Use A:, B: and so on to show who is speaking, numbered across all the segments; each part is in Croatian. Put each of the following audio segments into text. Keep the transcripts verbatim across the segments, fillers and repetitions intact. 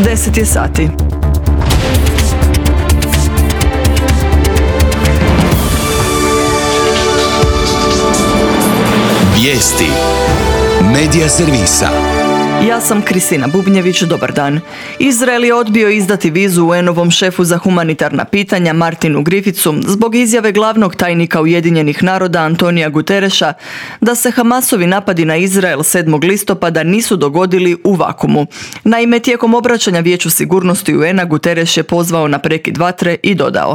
A: deset je sati.
B: Vijesti Medija servisa.
A: Ja sam Kristina Bubnjević, dobar dan. Izrael je odbio izdati vizu U N-ovom šefu za humanitarna pitanja Martinu Griffithsu zbog izjave glavnog tajnika Ujedinjenih naroda Antonija Gutereša da se Hamasovi napadi na Izrael sedmog listopada nisu dogodili u vakumu. Naime, tijekom obraćanja Vijeću sigurnosti U N-a Guterres je pozvao na prekid vatre i dodao: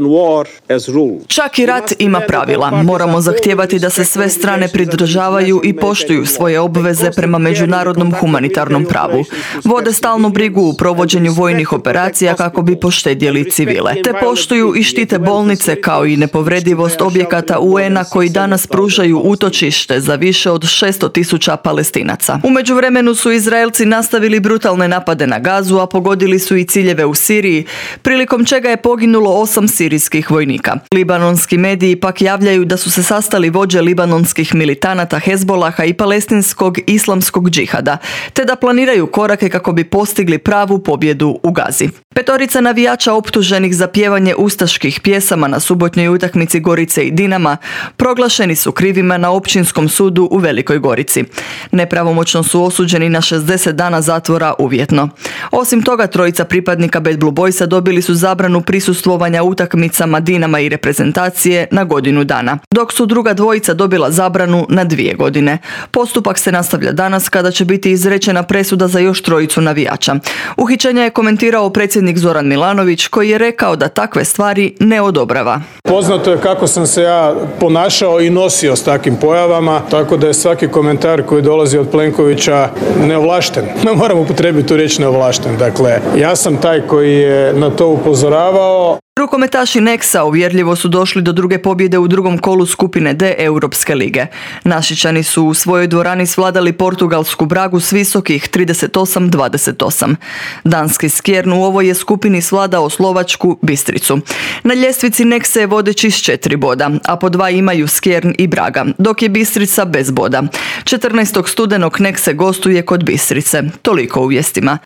A: čak i rat ima pravila. Moramo zahtijevati da se sve strane pridržavaju i poštuju svoje obveze prema međunarodnom humanitarnom humanitarnom pravu. Vode stalnu brigu u provođenju vojnih operacija kako bi poštedjeli civile. Te poštuju i štite bolnice kao i nepovredivost objekata U N-a koji danas pružaju utočište za više od šesto tisuća Palestinaca. U međuvremenu su Izraelci nastavili brutalne napade na Gazu, a pogodili su i ciljeve u Siriji, prilikom čega je poginulo osam sirijskih vojnika. Libanonski mediji pak javljaju da su se sastali vođe libanonskih militanata Hezbolaha i palestinskog islamskog džihada, te da planiraju korake kako bi postigli pravu pobjedu u Gazi. Petorica navijača optuženih za pjevanje ustaških pjesama na subotnjoj utakmici Gorice i Dinama proglašeni su krivima na Općinskom sudu u Velikoj Gorici. Nepravomoćno su osuđeni na šezdeset dana zatvora uvjetno. Osim toga, trojica pripadnika Bad Blue Boysa dobili su zabranu prisustvovanja utakmicama Dinama i reprezentacije na godinu dana, dok su druga dvojica dobila zabranu na dvije godine. Postupak se nastavlja danas kada će biti izrečena presuda za još trojicu navijača. Uhićenje je komentirao predsjednik Zoran Milanović, koji je rekao da takve stvari ne odobrava.
C: Poznato je kako sam se ja ponašao i nosio s takvim pojavama, tako da je svaki komentar koji dolazi od Plenkovića neovlašten. Ne moram upotrijebiti tu riječ neovlašten. Dakle, ja sam taj koji je na to upozoravao.
A: Rukometaši Nexa uvjerljivo su došli do druge pobjede u drugom kolu skupine D Europske lige. Našičani su u svojoj dvorani svladali portugalsku Bragu s visokih trideset osam dvadeset osam. Danski Skjern u ovoj je skupini svladao slovačku Bistricu. Na ljestvici Nexe je vodeći s četiri boda, a po dva imaju Skjern i Braga, dok je Bistrica bez boda. četrnaestog studenog Nexe gostuje kod Bistrice. Toliko u vijestima.